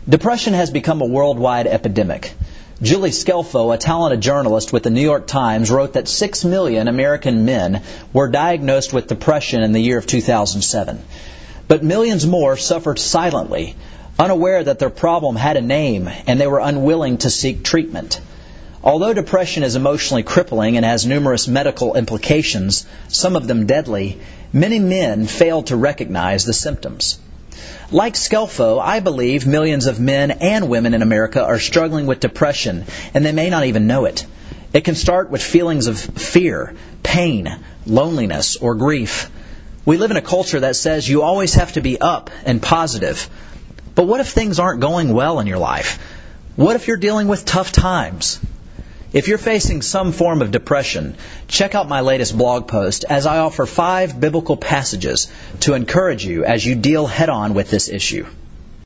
Depression has become a worldwide epidemic. Julie Scelfo, a talented journalist with the New York Times, wrote that 6 million American men were diagnosed with depression in the year of 2007. But millions more suffered silently, unaware that their problem had a name, and they were unwilling to seek treatment. Although depression is emotionally crippling and has numerous medical implications, some of them deadly, many men fail to recognize the symptoms. Like Scelfo, I believe millions of men and women in America are struggling with depression, and they may not even know it. It can start with feelings of fear, pain, loneliness, or grief. We live in a culture that says you always have to be up and positive. But what if things aren't going well in your life? What if you're dealing with tough times? If you're facing some form of depression, check out my latest blog post as I offer 5 biblical passages to encourage you as you deal head-on with this issue.